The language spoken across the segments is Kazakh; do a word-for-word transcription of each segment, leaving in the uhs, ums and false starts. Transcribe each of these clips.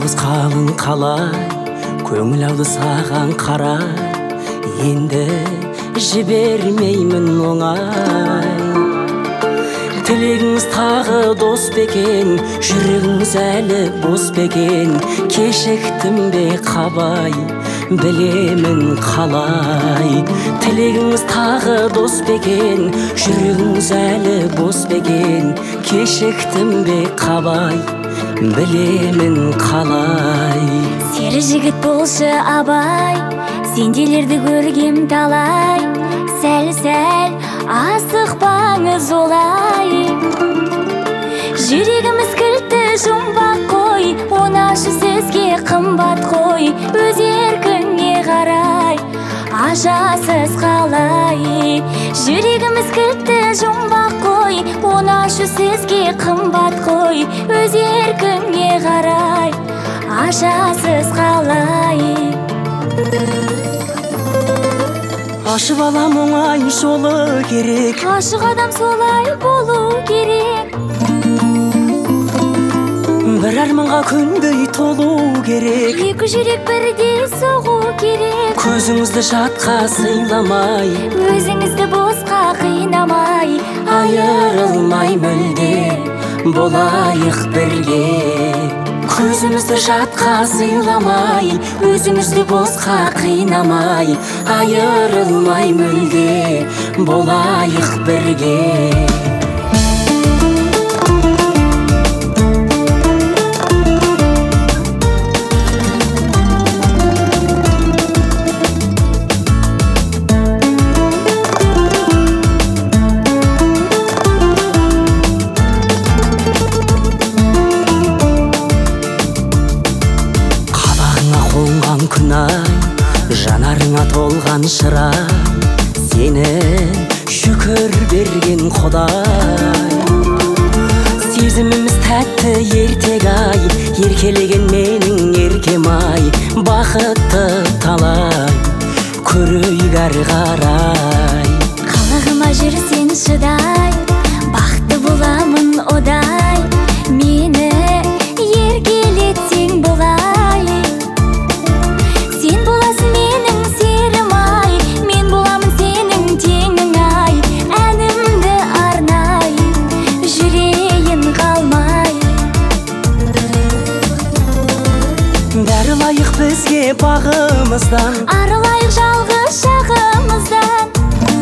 Жалғыз қалың қалай, көңіл ауды саған қарай, енді жібермеймін оңай. Тілегіңіз тағы дос бекен, жүрегіңіз әлі бос бекен, кешіктім бе қабай, білемін қалай. Тілегіңіз тағы дос бекен, жүрегіңіз әлі бос бекен, кешіктім бе қабай, білемін қалай. Сері жігіт болшы абай, сенделерді көргем талай, сәл-сәл асықпаңыз олай. Жүрегіміз кілтті жұмбақ қой, оны ашу сөзге қымбат қой, өз еркіңе қарай, ажасыз қалай. Жүрегіміз кілтті жұмбақ қой, оны ашу сөзге қымбат қой, өз еркіңе қарай, ажасыз қалай. Ашып алам оңай жолы керек, Ашық адам солай болу керек. бір арманға күндей толу керек, Екі жүрек бірдей соғу керек. көзіңізді жатқа сыйламай, Өзіңізді босқа қинамай, айырылмай мүлде болайық бірге. Көзімізді жатқа сыйламай, өзімізді босқа қинамай, айырылмай мүлде болайық бірге. Күнай, жанарыңа толған шырай, сені шүкір берген Құдай. Сезіміміз тәтті ертек-ай, еркелеген менің еркем-ай, бақытты талай, көрейік әрі қарай. Қалағыма жүрсен шыдай, бақытты боламын одай, мені еркелетсең болай. Бәрі лайық бізге бағымыздан, арылайық жалғыз шағымыздан.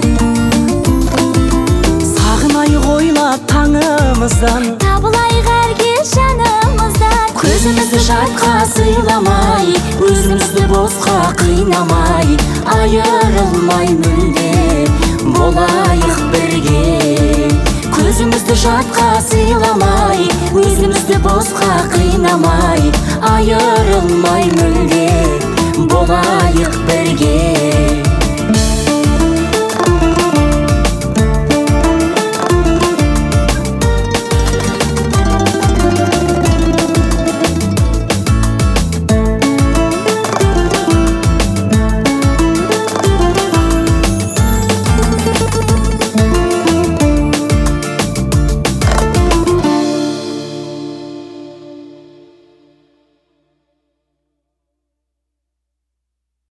сағынайық ойлап таңымыздан, табылайық әрге жанымыздан. көзімізді жатқа сыйламай, өзімізді босқа қинамай, айырылмай мүлде болайық бірге. Көзімізді жатқа сыйламай, өзімізді босқа қинамай, айырылмай мүлде болайық бірге.